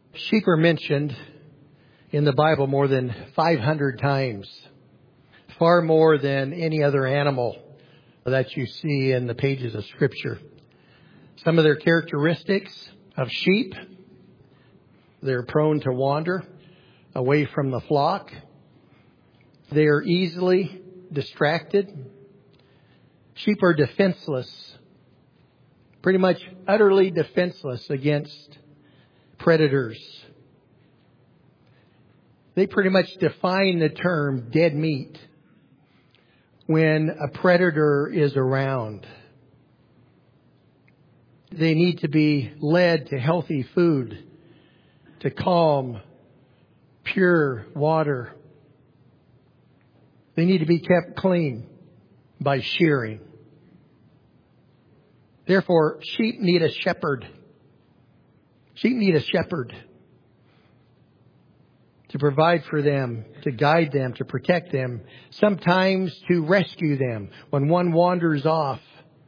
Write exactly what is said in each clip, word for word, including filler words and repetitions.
Sheep are mentioned in the Bible more than five hundred times, far more than any other animal that you see in the pages of Scripture. Some of their characteristics of sheep: they're prone to wander away from the flock. They are easily distracted. Sheep are defenseless, pretty much utterly defenseless against predators. They pretty much define the term dead meat when a predator is around. They need to be led to healthy food, to calm, pure water. They need to be kept clean by shearing. Therefore, sheep need a shepherd. Sheep need a shepherd to provide for them, to guide them, to protect them, sometimes to rescue them. When one wanders off,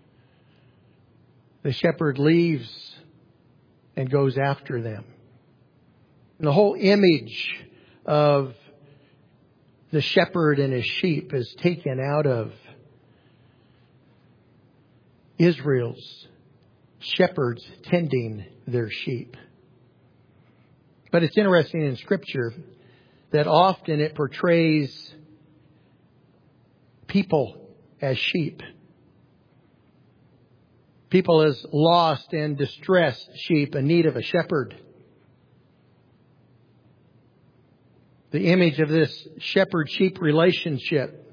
the shepherd leaves and goes after them. And the whole image of the shepherd and his sheep is taken out of Israel's shepherds tending their sheep. But it's interesting in Scripture that often it portrays people as sheep. People as lost and distressed sheep in need of a shepherd. The image of this shepherd-sheep relationship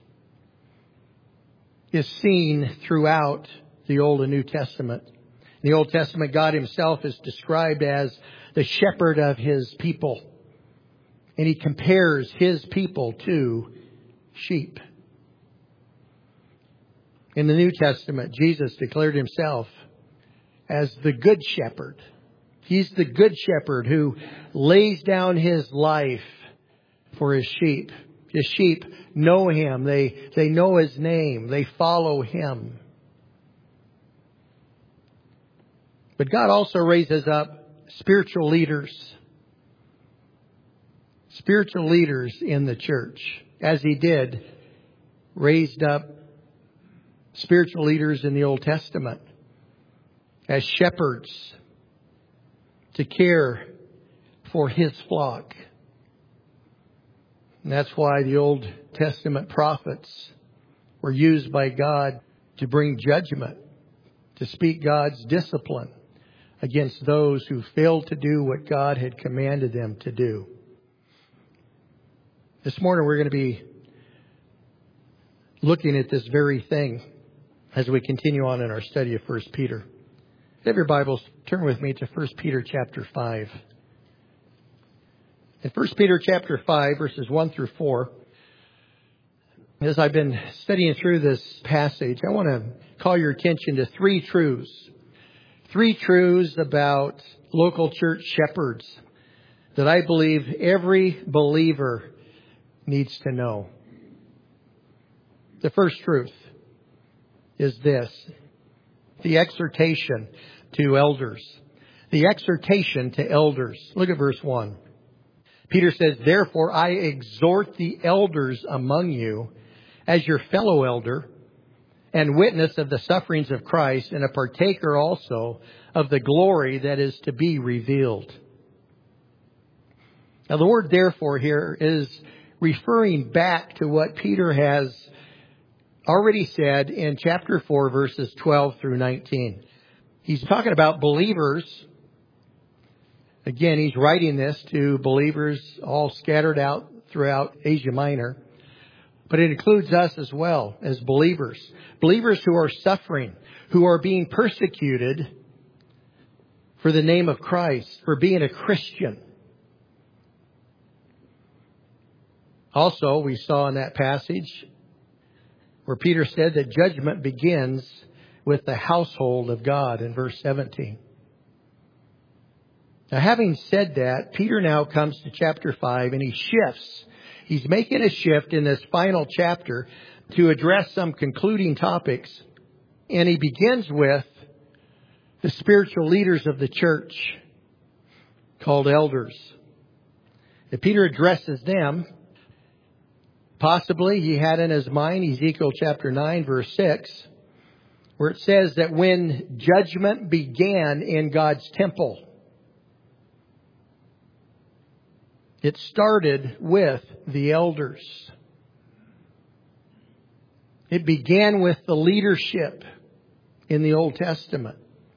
is seen throughout the Old and New Testament. In the Old Testament, God Himself is described as the shepherd of His people. And He compares His people to sheep. In the New Testament, Jesus declared Himself as the good shepherd. He's the good shepherd who lays down His life for His sheep. His sheep know Him. They, they know His name. They follow Him. But God also raises up spiritual leaders. Spiritual leaders in the church. As He did, raised up spiritual leaders in the Old Testament as shepherds to care for His flock. And that's why the Old Testament prophets were used by God to bring judgment, to speak God's discipline against those who failed to do what God had commanded them to do. This morning we're going to be looking at this very thing as we continue on in our study of First Peter. If you have your Bibles, turn with me to First Peter chapter five. In First Peter chapter five, verses one through four, as I've been studying through this passage, I want to call your attention to three truths. Three truths about local church shepherds that I believe every believer needs to know. The first truth is this: the exhortation to elders. The exhortation to elders. Look at verse one. Peter says, "Therefore I exhort the elders among you as your fellow elder and witness of the sufferings of Christ, and a partaker also of the glory that is to be revealed." Now the word "therefore" here is referring back to what Peter has already said in chapter four, verses twelve through nineteen. He's talking about believers. Again, he's writing this to believers all scattered out throughout Asia Minor. But it includes us as well as believers. Believers who are suffering, who are being persecuted for the name of Christ, for being a Christian. Also, we saw in that passage where Peter said that judgment begins with the household of God in verse seventeen. Now, having said that, Peter now comes to chapter five and he shifts. He's making a shift in this final chapter to address some concluding topics. And he begins with the spiritual leaders of the church. called elders. If Peter addresses them, possibly he had in his mind Ezekiel chapter nine, verse six, where it says that when judgment began in God's temple, it started with the elders. It began with the leadership in the Old Testament.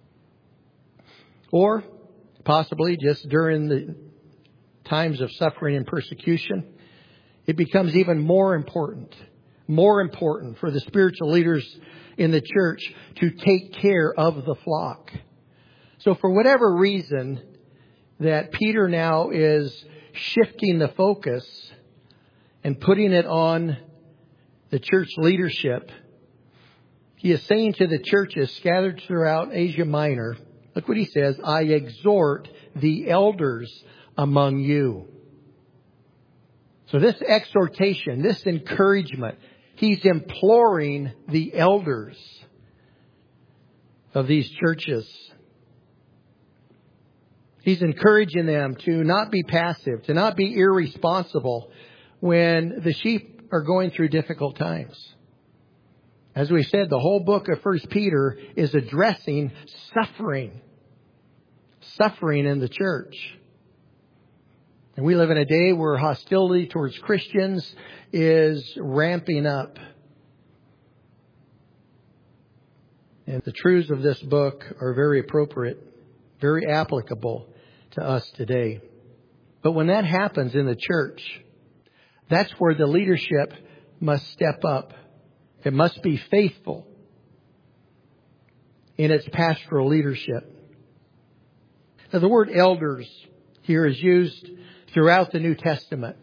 Or possibly just during the times of suffering and persecution, it becomes even more important, more important for the spiritual leaders in the church to take care of the flock. So for whatever reason that Peter now is shifting the focus and putting it on the church leadership, he is saying to the churches scattered throughout Asia Minor, look what he says, I exhort the elders among you. So this exhortation, this encouragement, he's imploring the elders of these churches. He's encouraging them to not be passive, to not be irresponsible when the sheep are going through difficult times. As we said, the whole book of First Peter is addressing suffering. Suffering in the church. And we live in a day where hostility towards Christians is ramping up. And the truths of this book are very appropriate, very applicable to us today. But when that happens in the church, that's where the leadership must step up. It must be faithful in its pastoral leadership. Now, the word elders here is used throughout the New Testament.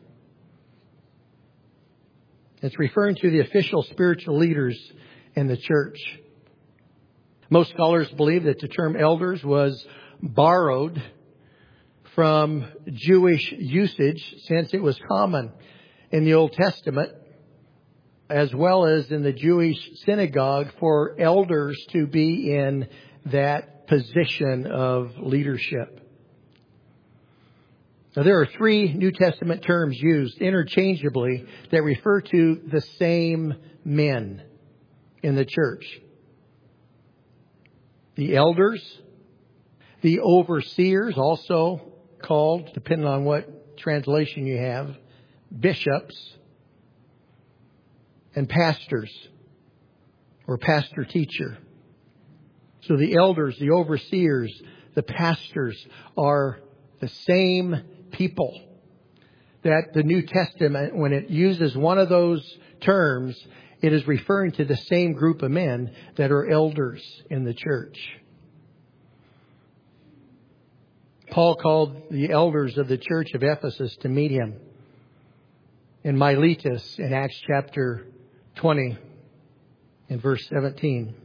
It's referring to the official spiritual leaders in the church. Most scholars believe that the term elders was borrowed from Jewish usage, since it was common in the Old Testament, as well as in the Jewish synagogue, for elders to be in that position of leadership. Now, there are three New Testament terms used interchangeably that refer to the same men in the church. The elders, the overseers, also called, depending on what translation you have, bishops, and pastors or pastor-teacher. So the elders, the overseers, the pastors are the same people. That the New Testament, when it uses one of those terms, it is referring to the same group of men that are elders in the church. Paul called the elders of the church of Ephesus to meet him in Miletus in Acts chapter twenty and verse seventeen.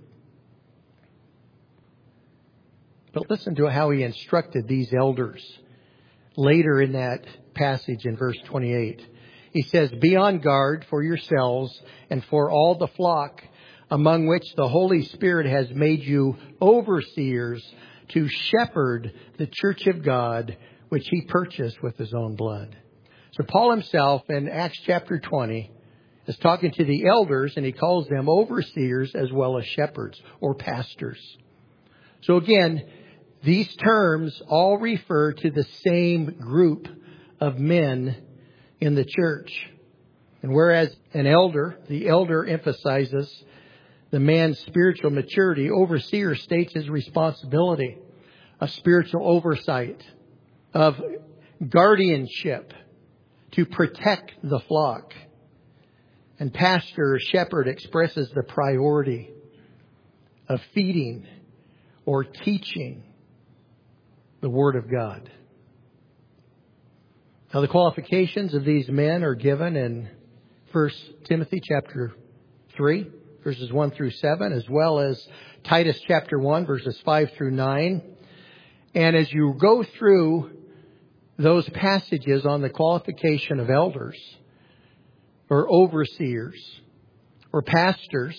But listen to how he instructed these elders later in that passage in verse twenty-eight. He says, be on guard for yourselves and for all the flock among which the Holy Spirit has made you overseers to shepherd the church of God, which he purchased with his own blood. So Paul himself in Acts chapter twenty is talking to the elders, and he calls them overseers as well as shepherds or pastors. So again, these terms all refer to the same group of men in the church. And whereas an elder, the elder emphasizes the man's spiritual maturity, overseer states his responsibility of spiritual oversight, of guardianship to protect the flock. And pastor or shepherd expresses the priority of feeding or teaching the Word of God. Now, the qualifications of these men are given in First Timothy chapter three, verses one through seven, as well as Titus chapter one, verses five through nine. And as you go through those passages on the qualification of elders, or overseers, or pastors,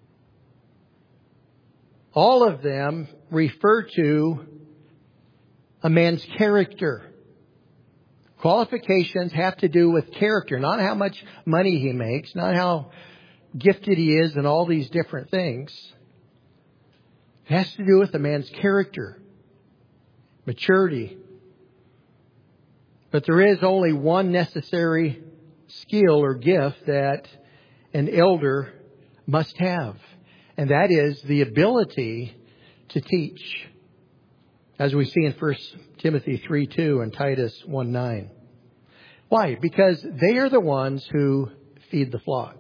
all of them refer to a man's character. Qualifications have to do with character, not how much money he makes, not how gifted he is and all these different things. It has to do with a man's character, maturity. But there is only one necessary skill or gift that an elder must have, and that is the ability to teach, as we see in First Timothy three two and Titus one nine. Why? Because they are the ones who feed the flock.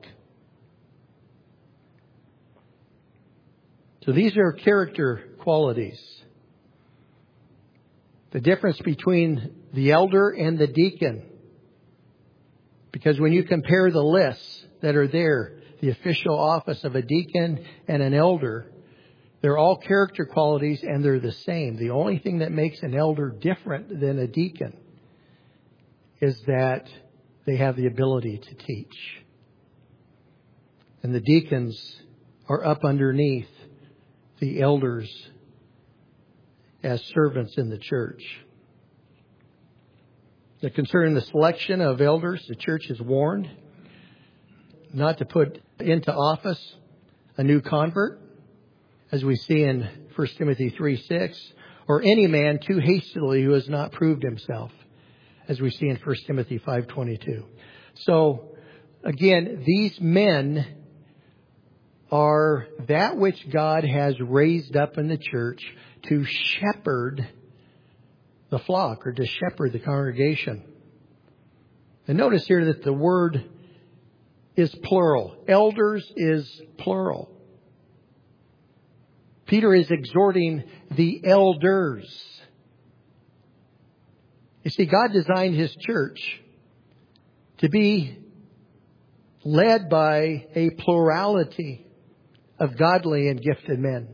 So these are character qualities. The difference between the elder and the deacon. Because when you compare the lists that are there, the official office of a deacon and an elder, they're all character qualities and they're the same. The only thing that makes an elder different than a deacon is that they have the ability to teach. And the deacons are up underneath the elders as servants in the church. Now, concerning the selection of elders, the church is warned not to put into office a new convert, as we see in First Timothy three six, or any man too hastily who has not proved himself, as we see in First Timothy five twenty-two. So, again, these men are that which God has raised up in the church to shepherd the flock, or to shepherd the congregation. And notice here that the word is plural. Elders is plural. Peter is exhorting the elders. You see, God designed His church to be led by a plurality of godly and gifted men.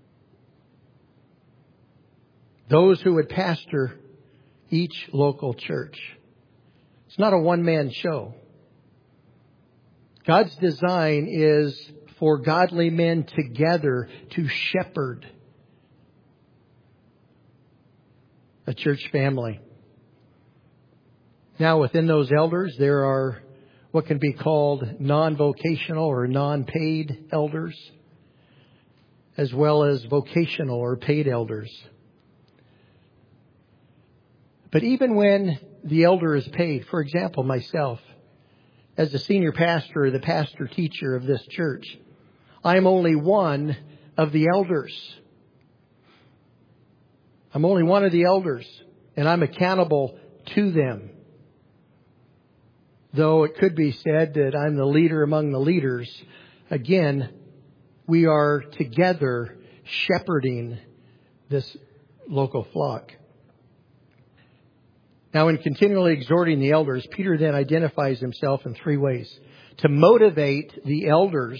Those who would pastor each local church. It's not a one-man show. God's design is for godly men together to shepherd a church family. Now, within those elders, there are what can be called non-vocational or non-paid elders, as well as vocational or paid elders. But even when the elder is paid, for example, myself, as the senior pastor or the pastor teacher of this church, I am only one of the elders. I'm only one of the elders, and I'm accountable to them. Though it could be said that I'm the leader among the leaders, again, we are together shepherding this local flock. Now, in continually exhorting the elders, Peter then identifies himself in three ways. To motivate the elders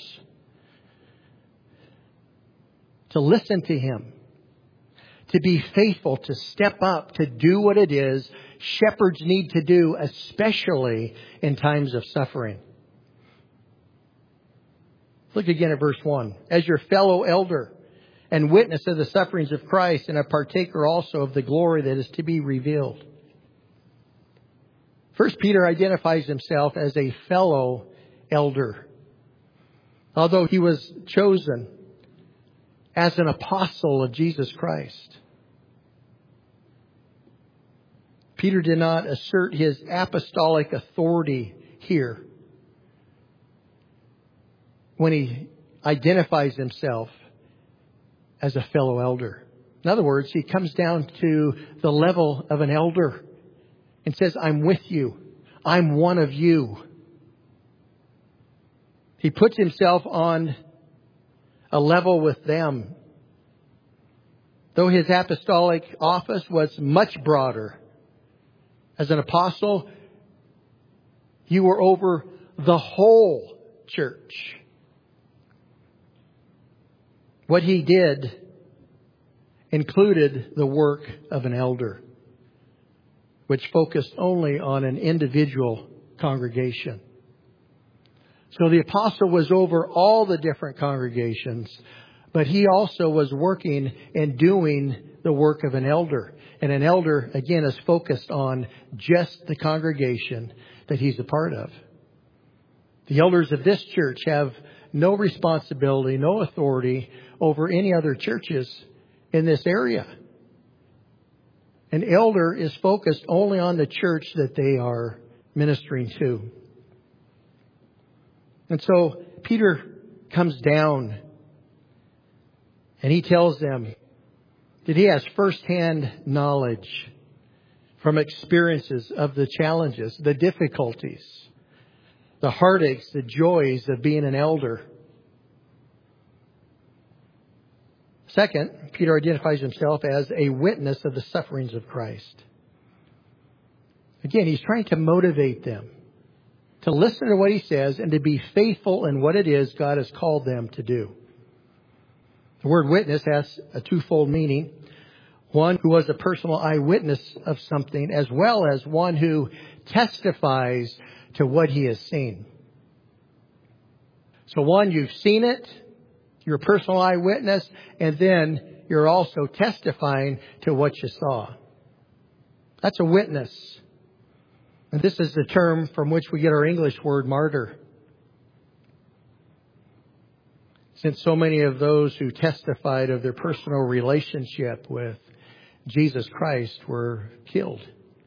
to listen to him, to be faithful, to step up, to do what it is shepherds need to do, especially in times of suffering. Look again at verse one. As your fellow elder and witness of the sufferings of Christ, and a partaker also of the glory that is to be revealed. First, Peter identifies himself as a fellow elder. Although he was chosen as an apostle of Jesus Christ, Peter did not assert his apostolic authority here when he identifies himself as a fellow elder. In other words, he comes down to the level of an elder and says, I'm with you. I'm one of you. He puts himself on a level with them. Though his apostolic office was much broader. As an apostle, you were over the whole church. What he did included the work of an elder, which focused only on an individual congregation. So the apostle was over all the different congregations, but he also was working and doing the work of an elder. And an elder, again, is focused on just the congregation that he's a part of. The elders of this church have no responsibility, no authority over any other churches in this area. An elder is focused only on the church that they are ministering to. And so Peter comes down and he tells them that he has firsthand knowledge from experiences of the challenges, the difficulties, the heartaches, the joys of being an elder. Second, Peter identifies himself as a witness of the sufferings of Christ. Again, he's trying to motivate them to listen to what he says and to be faithful in what it is God has called them to do. The word witness has a twofold meaning. One who was a personal eyewitness of something, as well as one who testifies to what he has seen. So one, you've seen it, you're a personal eyewitness, and then you're also testifying to what you saw. That's a witness. And this is the term from which we get our English word martyr. Since so many of those who testified of their personal relationship with Jesus Christ were killed.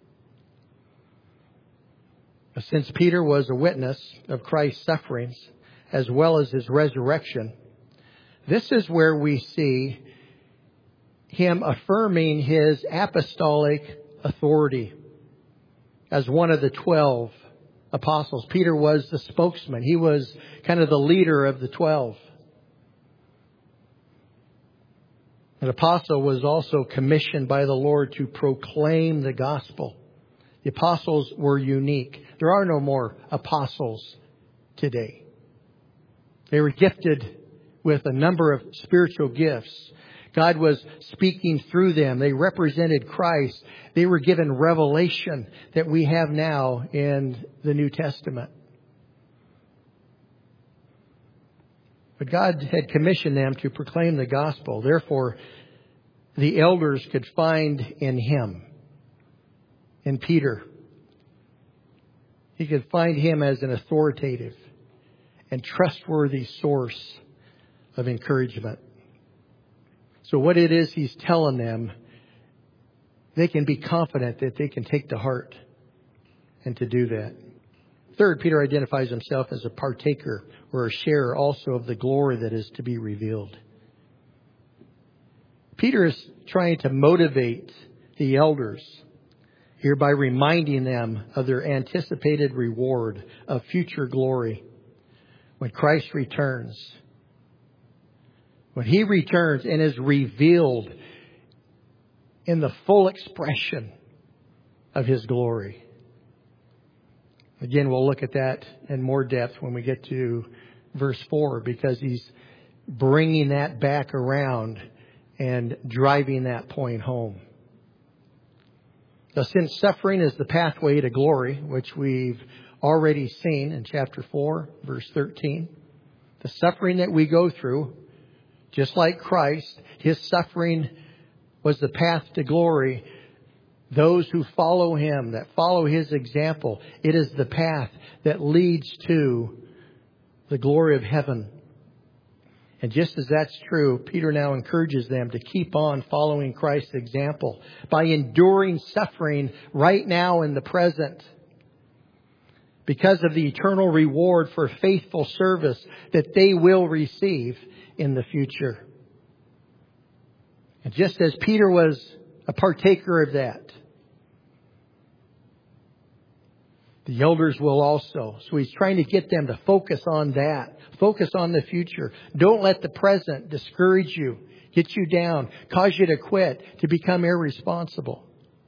Since Peter was a witness of Christ's sufferings as well as his resurrection, this is where we see him affirming his apostolic authority as one of the twelve apostles. Peter was the spokesman. He was kind of the leader of the twelve. An apostle was also commissioned by the Lord to proclaim the gospel. The apostles were unique. There are no more apostles today. They were gifted with a number of spiritual gifts. God was speaking through them. They represented Christ. They were given revelation that we have now in the New Testament. But God had commissioned them to proclaim the gospel. Therefore, the elders could find in him, in Peter, he could find him as an authoritative and trustworthy source of encouragement. So what it is he's telling them, they can be confident that they can take to heart and to do that. Third, Peter identifies himself as a partaker or a sharer also of the glory that is to be revealed. Peter is trying to motivate the elders here by reminding them of their anticipated reward of future glory when Christ returns. When he returns and is revealed in the full expression of his glory. Again, we'll look at that in more depth when we get to verse four, because he's bringing that back around and driving that point home. Now, since suffering is the pathway to glory, which we've already seen in chapter four, verse thirteen, the suffering that we go through, just like Christ, his suffering was the path to glory. Those who follow him, that follow his example, it is the path that leads to the glory of heaven. And just as that's true, Peter now encourages them to keep on following Christ's example by enduring suffering right now in the present, because of the eternal reward for faithful service that they will receive in the future. And just as Peter was a partaker of that, the elders will also. So he's trying to get them to focus on that. Focus on the future. Don't let the present discourage you, get you down, cause you to quit, to become irresponsible.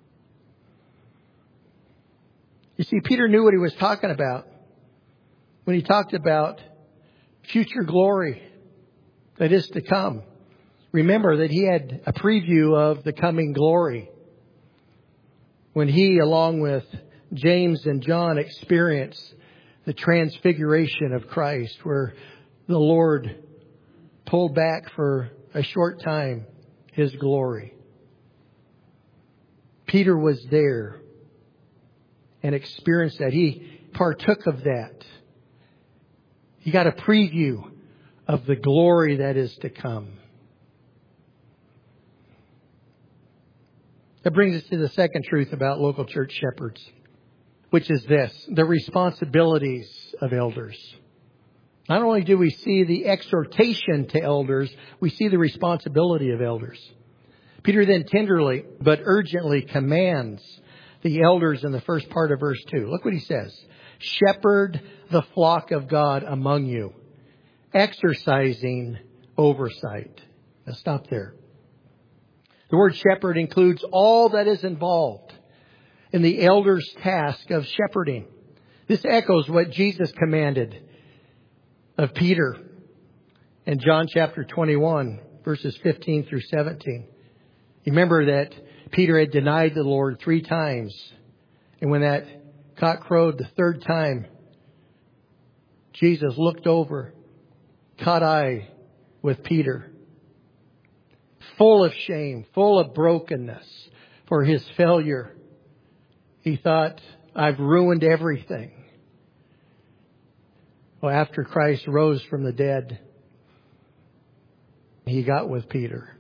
You see, Peter knew what he was talking about when he talked about future glory that is to come. Remember that he had a preview of the coming glory when he, along with James and John, experienced the transfiguration of Christ, where the Lord pulled back for a short time his glory. Peter was there and experienced that. He partook of that. He got a preview of the glory that is to come. That brings us to the second truth about local church shepherds, which is this: the responsibilities of elders. Not only do we see the exhortation to elders, we see the responsibility of elders. Peter then tenderly but urgently commands the elders in the first part of verse two. Look what he says. Shepherd the flock of God among you, exercising oversight. Now stop there. The word shepherd includes all that is involved in the elder's task of shepherding. This echoes what Jesus commanded of Peter in John chapter twenty-one, verses fifteen through seventeen. You remember that Peter had denied the Lord three times. And when that cock crowed the third time, Jesus looked over, caught eye with Peter, full of shame, full of brokenness for his failure. He thought, I've ruined everything. Well, after Christ rose from the dead, he got with Peter.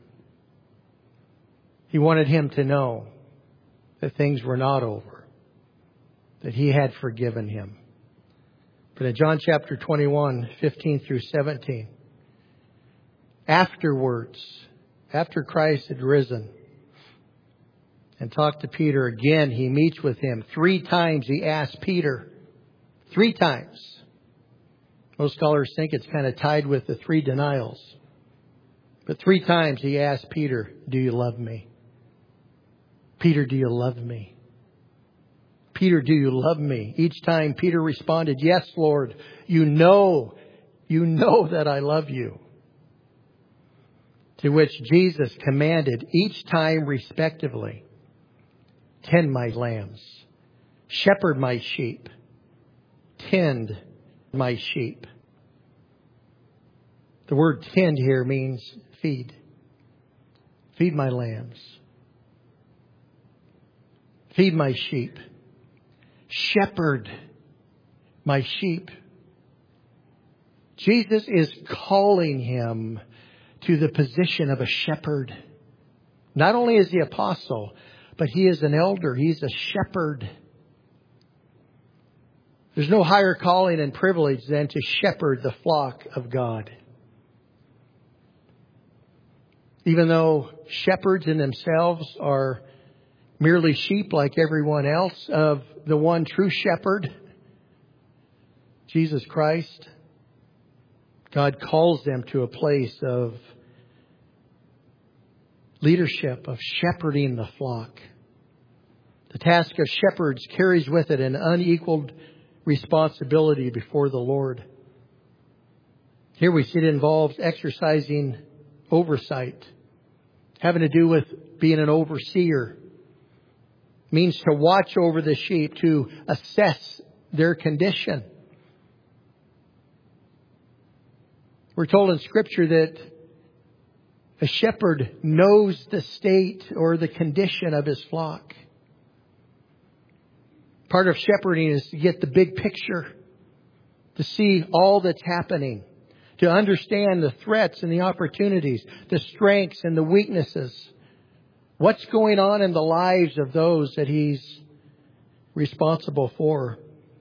He wanted him to know that things were not over, that he had forgiven him. But in John chapter twenty-one, fifteen through seventeen, afterwards, after Christ had risen and talked to Peter again, he meets with him. Three times he asked Peter, three times. Most scholars think it's kind of tied with the three denials. But three times he asked Peter, do you love me? Peter, do you love me? Peter, do you love me? Each time Peter responded, yes, Lord, you know, you know that I love you. To which Jesus commanded each time respectively, tend my lambs, shepherd my sheep, tend my sheep. The word tend here means feed. Feed my lambs. Feed my sheep. Shepherd my sheep. Jesus is calling him to the position of a shepherd. Not only is he an apostle, but he is an elder. He's a shepherd. There's no higher calling and privilege than to shepherd the flock of God. Even though shepherds in themselves are merely sheep like everyone else, of the one true shepherd, Jesus Christ, God calls them to a place of leadership, of shepherding the flock. The task of shepherds carries with it an unequaled responsibility before the Lord. Here we see it involves exercising oversight, having to do with being an overseer. It means to watch over the sheep, to assess their condition. We're told in Scripture that a shepherd knows the state or the condition of his flock. Part of shepherding is to get the big picture, to see all that's happening, to understand the threats and the opportunities, the strengths and the weaknesses. What's going on in the lives of those that he's responsible for.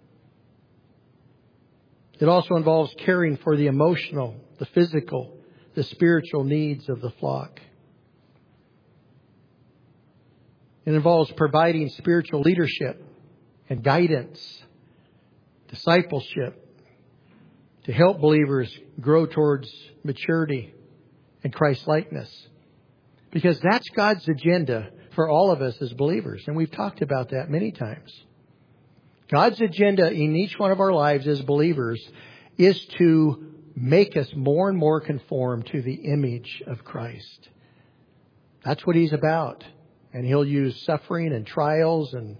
It also involves caring for the emotional, the physical, the spiritual needs of the flock. It involves providing spiritual leadership and guidance, discipleship, to help believers grow towards maturity and Christ-likeness. Because that's God's agenda for all of us as believers. And we've talked about that many times. God's agenda in each one of our lives as believers is to make us more and more conform to the image of Christ. That's what He's about. And He'll use suffering and trials and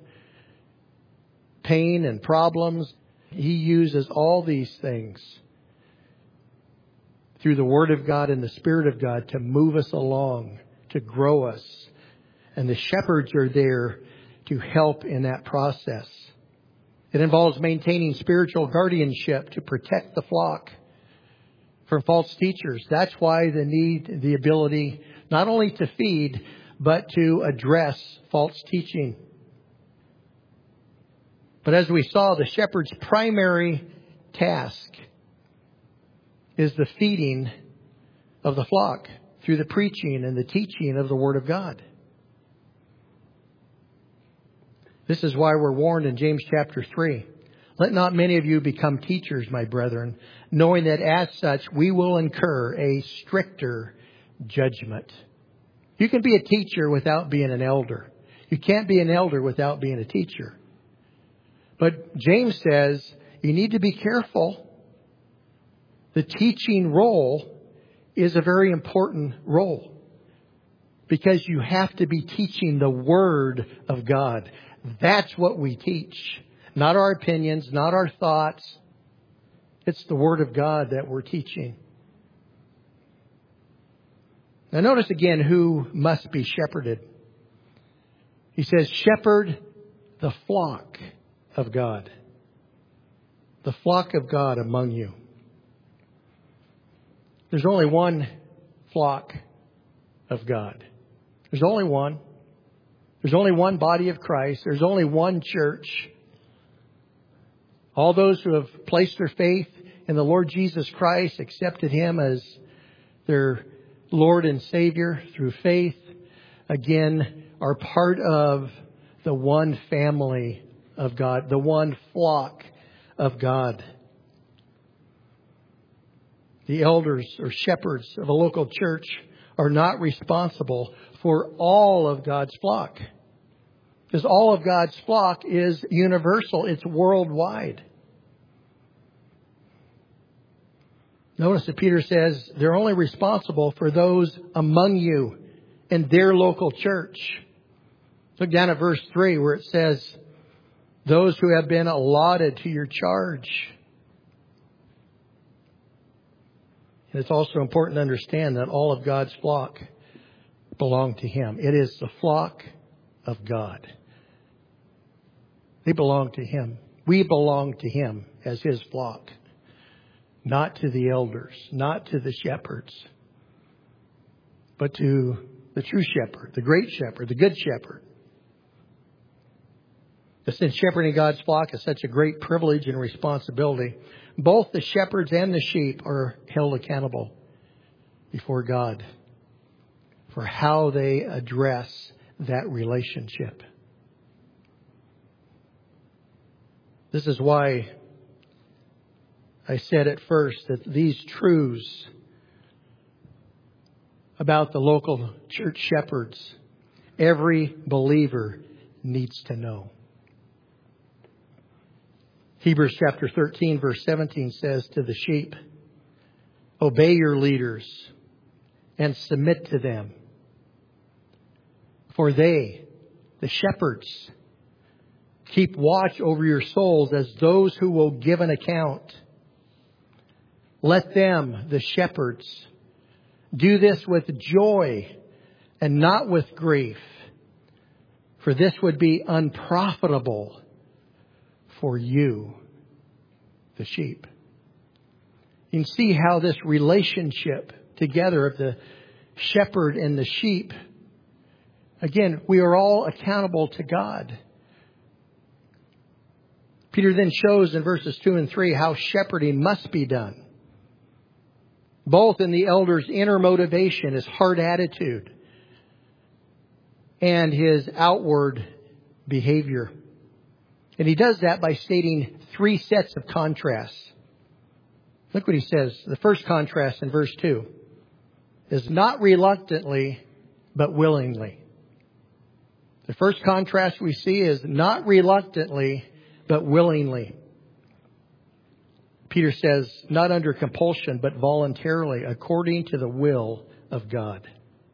pain and problems. He uses all these things through the Word of God and the Spirit of God to move us along, to grow us, And the shepherds are there to help in that process. It involves maintaining spiritual guardianship to protect the flock from false teachers. That's why the need, the ability, not only to feed, but to address false teaching. But as we saw, the shepherd's primary task is the feeding of the flock through the preaching and the teaching of the Word of God. This is why we're warned in James chapter three. Let not many of you become teachers, my brethren, knowing that as such we will incur a stricter judgment. You can be a teacher without being an elder. You can't be an elder without being a teacher. But James says you need to be careful. The teaching role is a very important role because you have to be teaching the Word of God. That's what we teach. Not our opinions, not our thoughts. It's the Word of God that we're teaching. Now notice again who must be shepherded. He says, shepherd the flock of God. The flock of God among you. There's only one flock of God. There's only one. There's only one body of Christ. There's only one church. All those who have placed their faith in the Lord Jesus Christ, accepted Him as their Lord and Savior through faith, again, are part of the one family of God, the one flock of God. The elders or shepherds of a local church are not responsible for all of God's flock. Because all of God's flock is universal. It's worldwide. Notice that Peter says they're only responsible for those among you in their local church. Look down at verse three where it says, those who have been allotted to your charge. And it's also important to understand that all of God's flock belong to Him. It is the flock of God. They belong to Him. We belong to Him as His flock. Not to the elders, not to the shepherds, but to the true shepherd, the great shepherd, the good shepherd. Since shepherding God's flock is such a great privilege and responsibility, both the shepherds and the sheep are held accountable before God for how they address that relationship. This is why I said at first that these truths about the local church shepherds, every believer needs to know. Hebrews chapter thirteen verse seventeen says to the sheep, obey your leaders and submit to them. For they, the shepherds, keep watch over your souls as those who will give an account. Let them, the shepherds, do this with joy and not with grief, for this would be unprofitable for you, the sheep. You can see how this relationship together of the shepherd and the sheep, again, we are all accountable to God. Peter then shows in verses two and three how shepherding must be done. Both in the elder's inner motivation, his heart attitude, and his outward behavior. And he does that by stating three sets of contrasts. Look what he says. The first contrast in verse two is not reluctantly, but willingly. The first contrast we see is not reluctantly, but willingly. Peter says, not under compulsion, but voluntarily, according to the will of God.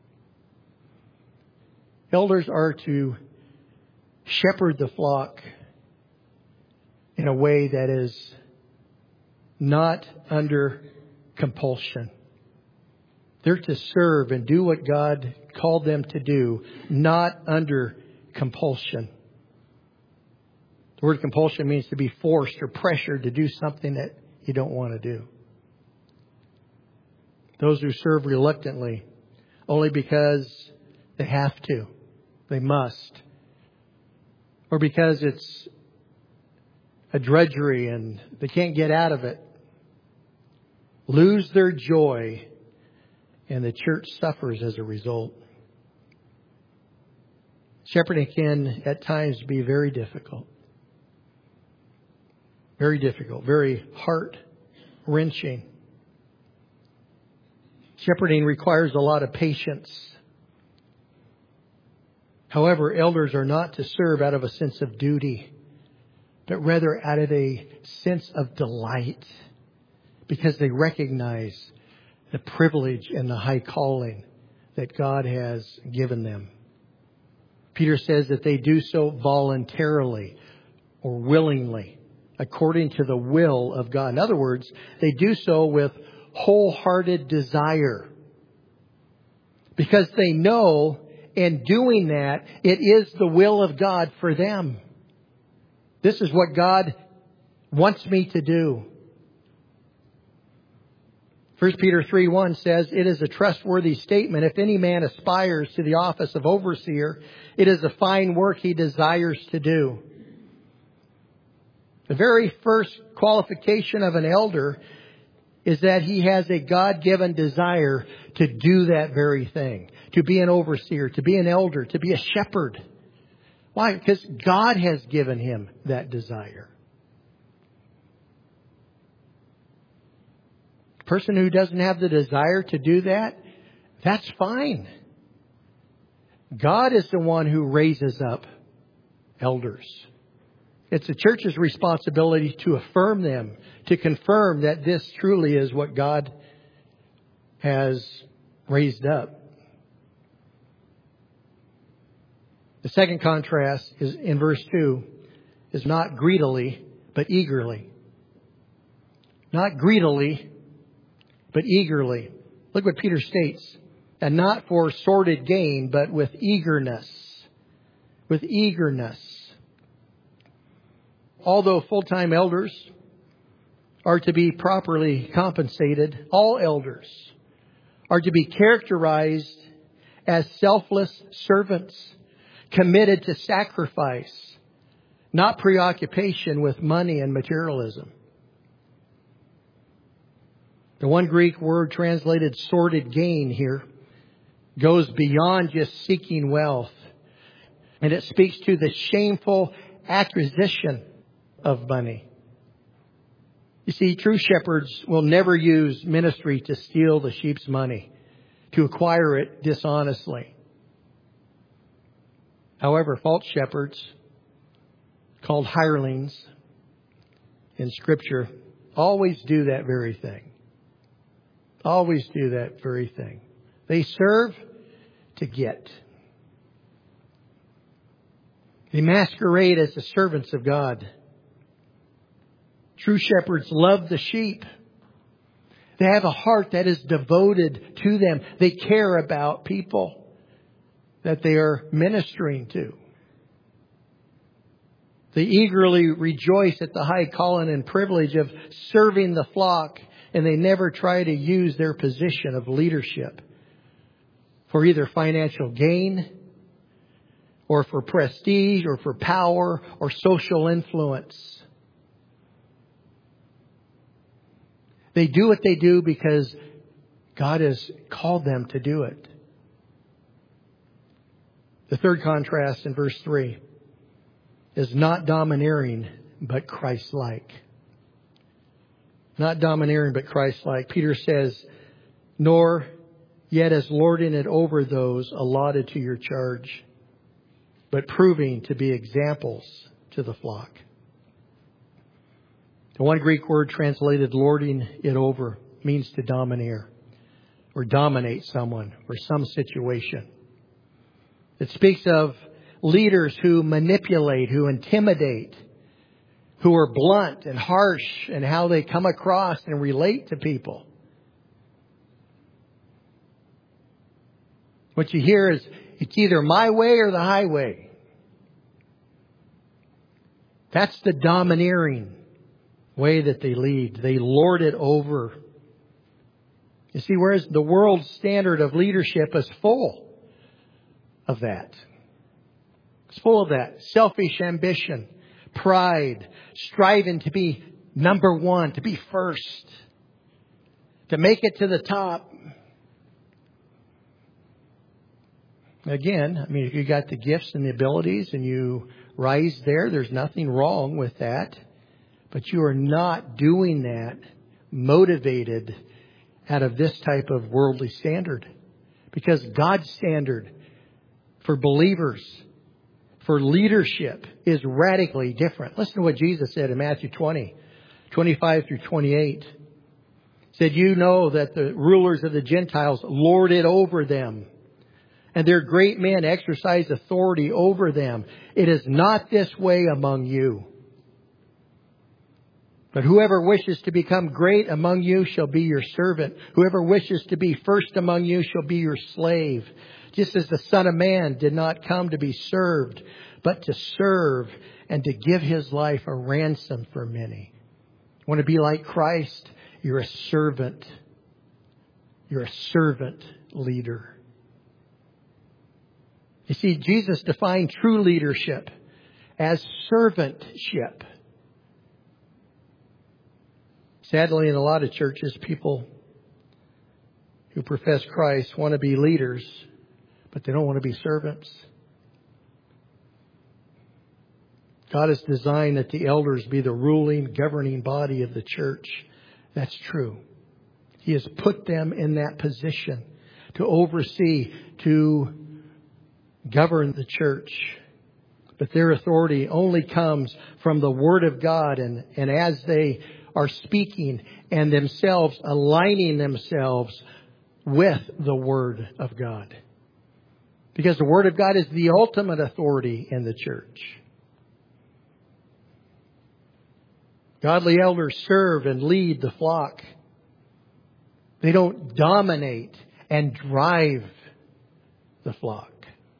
Elders are to shepherd the flock in a way that is not under compulsion. They're to serve and do what God called them to do, not under compulsion. The word compulsion means to be forced or pressured to do something that you don't want to do. Those who serve reluctantly, only because they have to, they must, or because it's a drudgery and they can't get out of it, lose their joy, and the church suffers as a result. Shepherding can at times be very difficult. Very difficult, very heart-wrenching. Shepherding requires a lot of patience. However, elders are not to serve out of a sense of duty, but rather out of a sense of delight, because they recognize the privilege and the high calling that God has given them. Peter says that they do so voluntarily or willingly, according to the will of God. In other words, they do so with wholehearted desire, because they know in doing that, it is the will of God for them. This is what God wants me to do. First Peter three one says, it is a trustworthy statement. If any man aspires to the office of overseer, it is a fine work he desires to do. The very first qualification of an elder is that he has a God-given desire to do that very thing. To be an overseer, to be an elder, to be a shepherd. Why? Because God has given him that desire. A person who doesn't have the desire to do that, that's fine. God is the one who raises up elders. It's the church's responsibility to affirm them, to confirm that this truly is what God has raised up. The second contrast is in verse two, is not greedily, but eagerly. Not greedily, but eagerly. Look what Peter states. And not for sordid gain, but with eagerness. With eagerness. Although full-time elders are to be properly compensated, all elders are to be characterized as selfless servants, committed to sacrifice, not preoccupation with money and materialism. The one Greek word translated sordid gain here goes beyond just seeking wealth. And it speaks to the shameful acquisition of money. You see, true shepherds will never use ministry to steal the sheep's money, to acquire it dishonestly. However, false shepherds, called hirelings in Scripture, always do that very thing. Always do that very thing. They serve to get. They masquerade as the servants of God. True shepherds love the sheep. They have a heart that is devoted to them. They care about people that they are ministering to. They eagerly rejoice at the high calling and privilege of serving the flock, and they never try to use their position of leadership for either financial gain or for prestige or for power or social influence. They do what they do because God has called them to do it. The third contrast in verse three is not domineering, but Christ-like. Not domineering, but Christ-like. Peter says, nor yet as lording it over those allotted to your charge, but proving to be examples to the flock. The one Greek word translated lording it over means to domineer or dominate someone or some situation. It speaks of leaders who manipulate, who intimidate, who are blunt and harsh in how they come across and relate to people. What you hear is, it's either my way or the highway. That's the domineering way that they lead. They lord it over. You see, whereas the world's standard of leadership is full of that. It's full of that. Selfish ambition, pride, striving to be number one, to be first, to make it to the top. Again, I mean, if you got the gifts and the abilities and you rise there, there's nothing wrong with that. But you are not doing that motivated out of this type of worldly standard. Because God's standard for believers, for leadership, is radically different. Listen to what Jesus said in Matthew twenty, twenty-five through twenty-eight. He said, you know that the rulers of the Gentiles lord it over them, and their great men exercise authority over them. It is not this way among you. But whoever wishes to become great among you shall be your servant. Whoever wishes to be first among you shall be your slave. Just as the Son of Man did not come to be served, but to serve and to give His life a ransom for many. Want to be like Christ? You're a servant. You're a servant leader. You see, Jesus defined true leadership as servantship. Sadly, in a lot of churches, people who profess Christ want to be leaders, but they don't want to be servants. God has designed that the elders be the ruling, governing body of the church. That's true. He has put them in that position to oversee, to govern the church. But their authority only comes from the Word of God. And, and as they are speaking and themselves aligning themselves with the Word of God. Because the Word of God is the ultimate authority in the church. Godly elders serve and lead the flock. They don't dominate and drive the flock.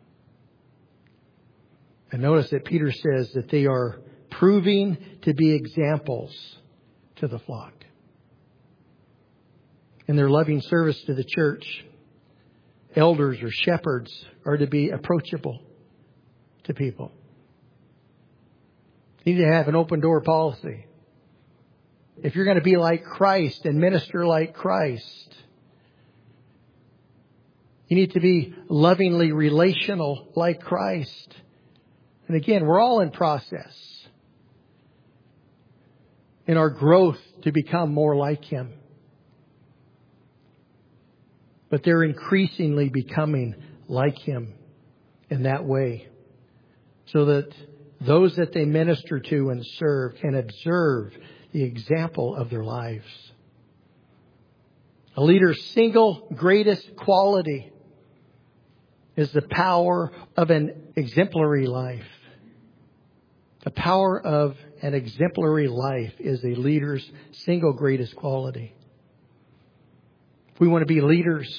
And notice that Peter says that they are proving to be examples to the flock. In their loving service to the church, elders or shepherds are to be approachable to people. You need to have an open door policy. If you're going to be like Christ and minister like Christ, you need to be lovingly relational like Christ. And again, we're all in process in our growth to become more like Him. But they're increasingly becoming like Him in that way, so that those that they minister to and serve can observe the example of their lives. A leader's single greatest quality is the power of an exemplary life. The power of an exemplary life is a leader's single greatest quality. If we want to be leaders,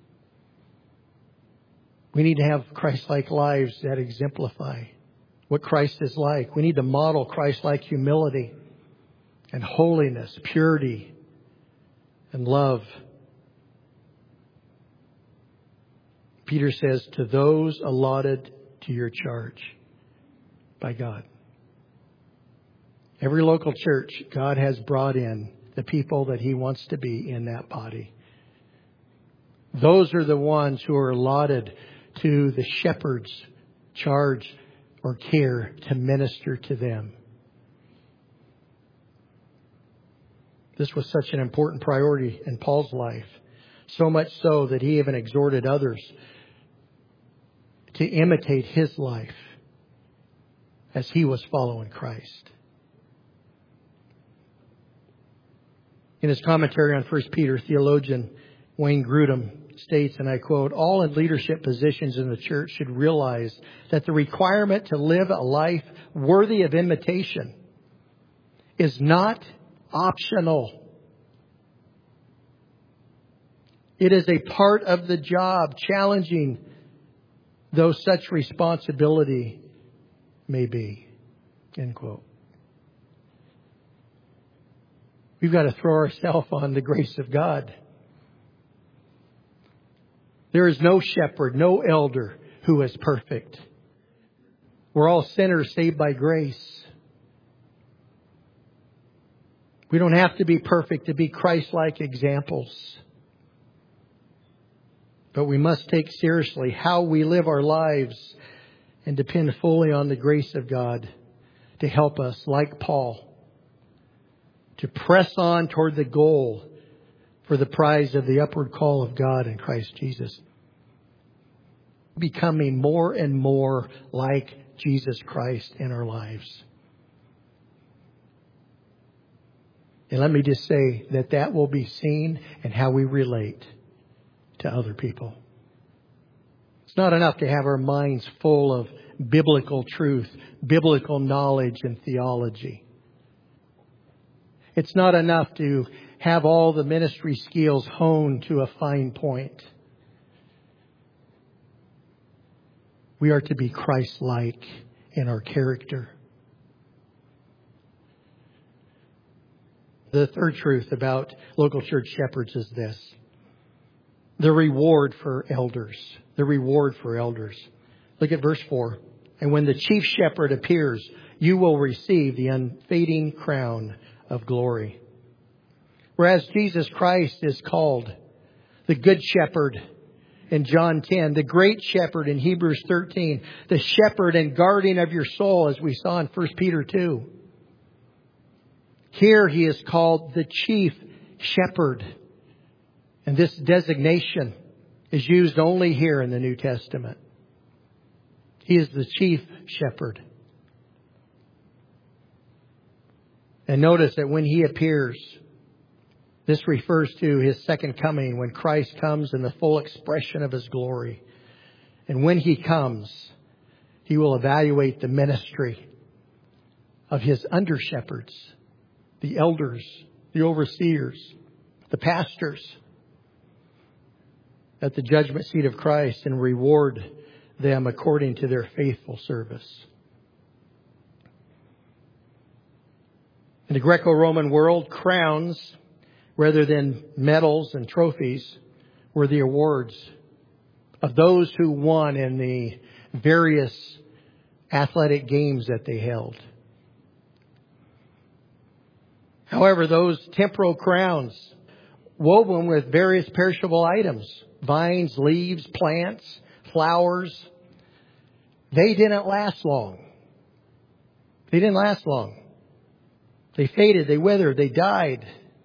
we need to have Christ-like lives that exemplify what Christ is like. We need to model Christ-like humility and holiness, purity and love. Peter says, to those allotted to your charge by God. Every local church, God has brought in the people that He wants to be in that body. Those are the ones who are allotted to the shepherd's charge or care to minister to them. This was such an important priority in Paul's life. So much so that he even exhorted others to imitate his life as he was following Christ. In his commentary on First Peter, theologian Wayne Grudem states, and I quote, all in leadership positions in the church should realize that the requirement to live a life worthy of imitation is not optional. It is a part of the job, challenging though such responsibility may be. End quote. We've got to throw ourselves on the grace of God. There is no shepherd, no elder who is perfect. We're all sinners saved by grace. We don't have to be perfect to be Christ-like examples. But we must take seriously how we live our lives and depend fully on the grace of God to help us, like Paul, to press on toward the goal for the prize of the upward call of God in Christ Jesus. Becoming more and more like Jesus Christ in our lives. And let me just say that that will be seen in how we relate to other people. It's not enough to have our minds full of biblical truth, biblical knowledge and theology. It's not enough to have all the ministry skills honed to a fine point. We are to be Christ-like in our character. The third truth about local church shepherds is this. The reward for elders. The reward for elders. Look at verse four. And when the chief shepherd appears, you will receive the unfading crown of glory. Whereas Jesus Christ is called the good shepherd in John ten, the great shepherd in Hebrews thirteen, the shepherd and guardian of your soul as we saw in First Peter two. Here he is called the chief shepherd. And this designation is used only here in the New Testament. He is the chief shepherd. And notice that when he appears, this refers to his second coming, when Christ comes in the full expression of his glory. And when he comes, he will evaluate the ministry of his under-shepherds, the elders, the overseers, the pastors at the judgment seat of Christ and reward them according to their faithful service. In the Greco-Roman world, crowns, rather than medals and trophies, were the awards of those who won in the various athletic games that they held. However, those temporal crowns, woven with various perishable items, vines, leaves, plants, flowers, they didn't last long. They didn't last long. They faded, they withered, they died.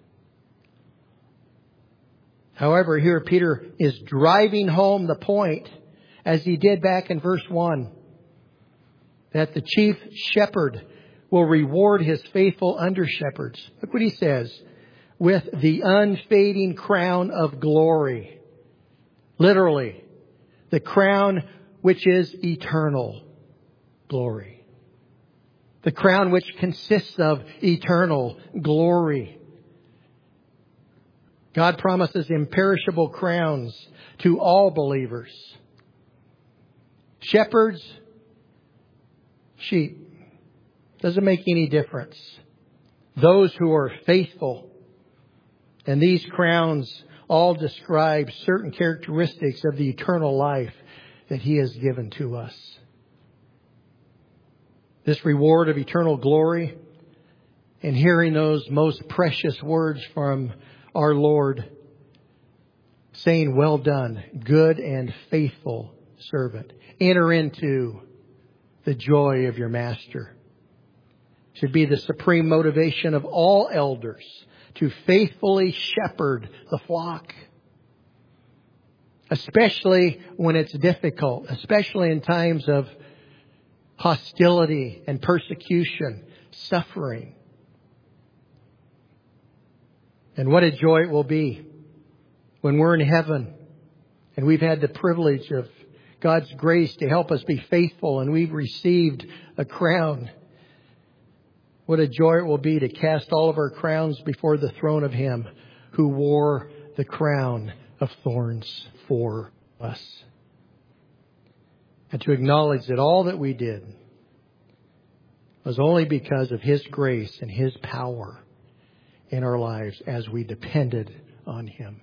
However, here Peter is driving home the point, as he did back in verse one, that the chief shepherd will reward his faithful under-shepherds. Look what he says. With the unfading crown of glory. Literally, the crown which is eternal glory. The crown which consists of eternal glory. God promises imperishable crowns to all believers. Shepherds, sheep. Doesn't make any difference. Those who are faithful. And these crowns all describe certain characteristics of the eternal life that He has given to us. This reward of eternal glory and hearing those most precious words from our Lord saying, well done, good and faithful servant. Enter into the joy of your master. Should be the supreme motivation of all elders to faithfully shepherd the flock. Especially when it's difficult, especially in times of hostility and persecution, suffering. And what a joy it will be when we're in heaven and we've had the privilege of God's grace to help us be faithful and we've received a crown. What a joy it will be to cast all of our crowns before the throne of Him who wore the crown of thorns for us. And to acknowledge that all that we did was only because of His grace and His power in our lives as we depended on Him.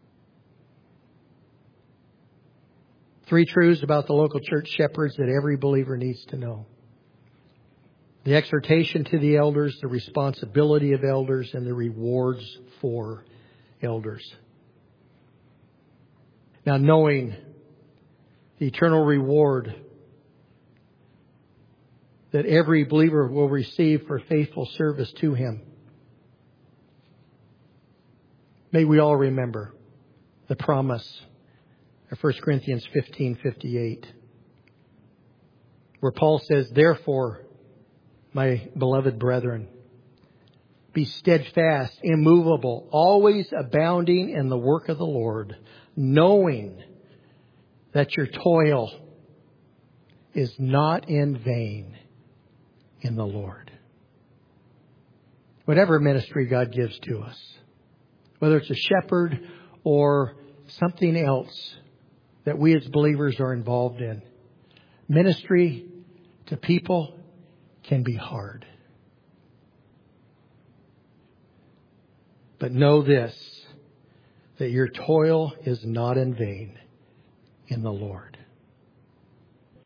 Three truths about the local church shepherds that every believer needs to know. The exhortation to the elders, the responsibility of elders, and the rewards for elders. Now, knowing the eternal reward that every believer will receive for faithful service to Him, may we all remember the promise of First Corinthians fifteen fifty-eight, where Paul says, "Therefore, my beloved brethren, be steadfast, immovable, always abounding in the work of the Lord, knowing that your toil is not in vain in the Lord." Whatever ministry God gives to us, whether it's a shepherd or something else that we as believers are involved in, ministry to people can be hard. But know this, that your toil is not in vain in the Lord.